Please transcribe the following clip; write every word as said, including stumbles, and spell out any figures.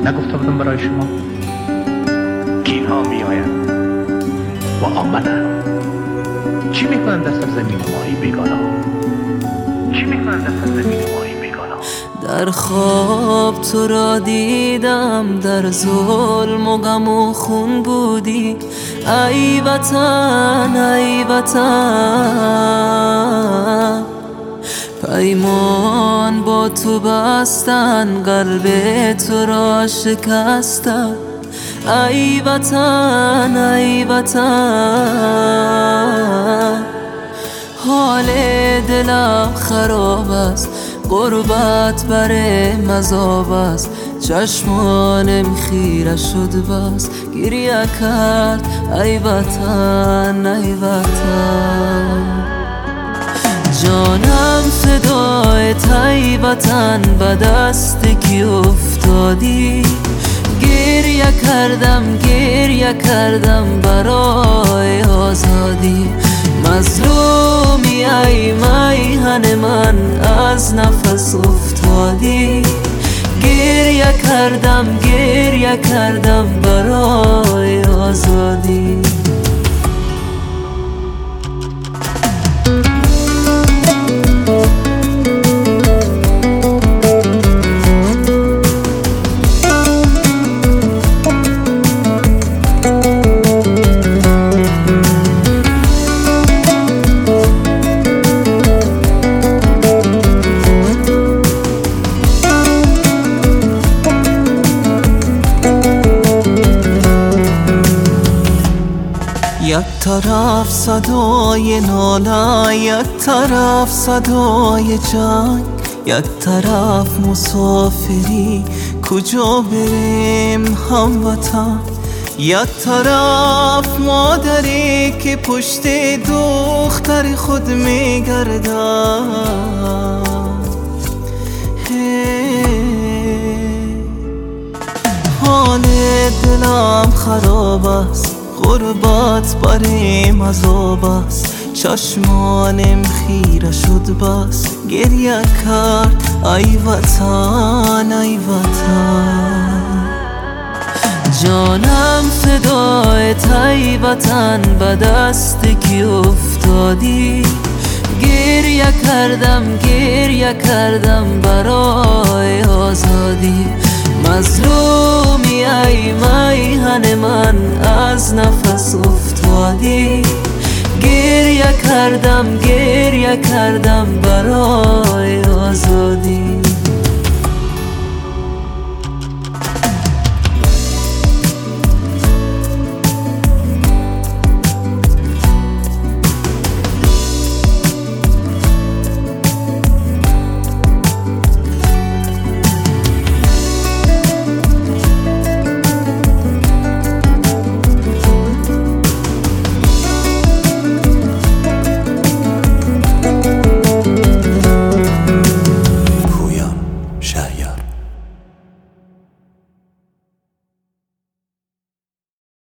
نگفته بودم برای شما گیرها می آیند و آمدند. چی میکنند در سرزمین ماهی بیگانا؟ چی میکنند در سرزمین ماهی بیگانا؟ در خواب تو را دیدم، در ظلم و غم و خون بودی. ای وطن ای وطن، پیمان با تو بستن، قلب تو را شکستن. ای وطن ای وطن، حال دلم خراب است، غربت بر مذاب است. چشمانم خیره شد بس، گریه کرد ای وطن ای وطن. جانم فدایت ای وطن، به دست کی افتادی؟ گریه کردم گریه کردم برای آزادی. مظلومی ای میهن من، از نفس افتادی. گریه کردم گریه کردم برای آزادی. یک طرف صدای ناله، یک طرف صدای جنگ، یک طرف مسافری کجا بریم هموطن. یک طرف مادری که پشت دختر خود میگردد. حال دلم خراب است، غربت بریم عذاب است. چشمانم خیره شد بس، گریه کرد ای وطن ای وطن. جانم فدایت ای وطن، به دست کی افتادی؟ گریه کردم گریه کردم برای آزادی. مظلومی ای میهن من، از نفس افتادی. گریه کردم گریه کردم برای